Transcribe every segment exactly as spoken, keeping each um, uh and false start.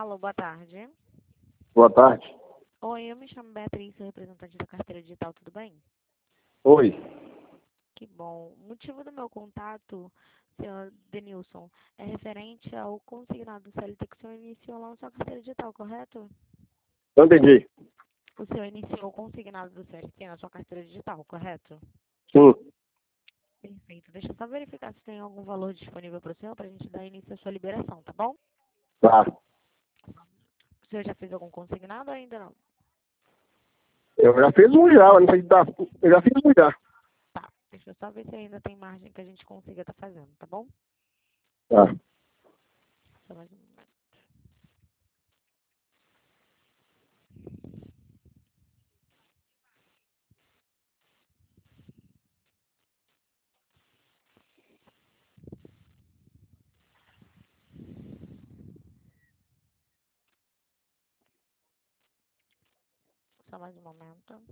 Alô, boa tarde. Boa tarde. Oi, eu me chamo Beatriz, sou representante da carteira digital, tudo bem? Oi. Que bom. O motivo do meu contato, senhor Denilson, é referente ao consignado C L T que o senhor iniciou lá na sua carteira digital, correto? Não entendi. O senhor iniciou o consignado do C L T na sua carteira digital, correto? Sim. Perfeito. Deixa eu só verificar se tem algum valor disponível para o senhor, para a gente dar início à sua liberação, tá bom? Tá. O senhor já fez algum consignado ou ainda não? Eu já fiz um já, mas não sei se dá. Eu já fiz um já. Tá. Deixa eu só ver se ainda tem margem que a gente consiga estar fazendo, tá bom? Tá. Só mais um momento. Só mais um momento.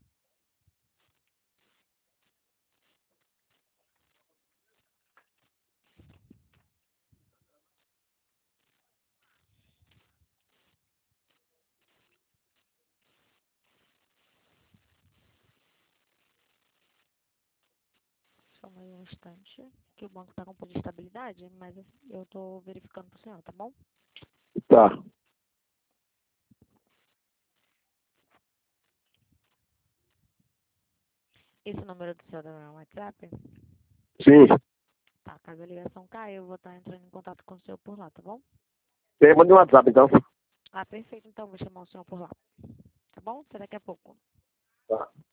Só mais um instante. Que o banco está com um pouco de estabilidade, mas assim, eu tô verificando pro senhor, tá bom? Tá. Esse número do senhor é o meu WhatsApp? Sim. Tá, caso a ligação caia, eu vou estar entrando em contato com o senhor por lá, tá bom? Você manda um WhatsApp, então. Ah, perfeito, então vou chamar o senhor por lá. Tá bom? Até daqui a pouco. Tá.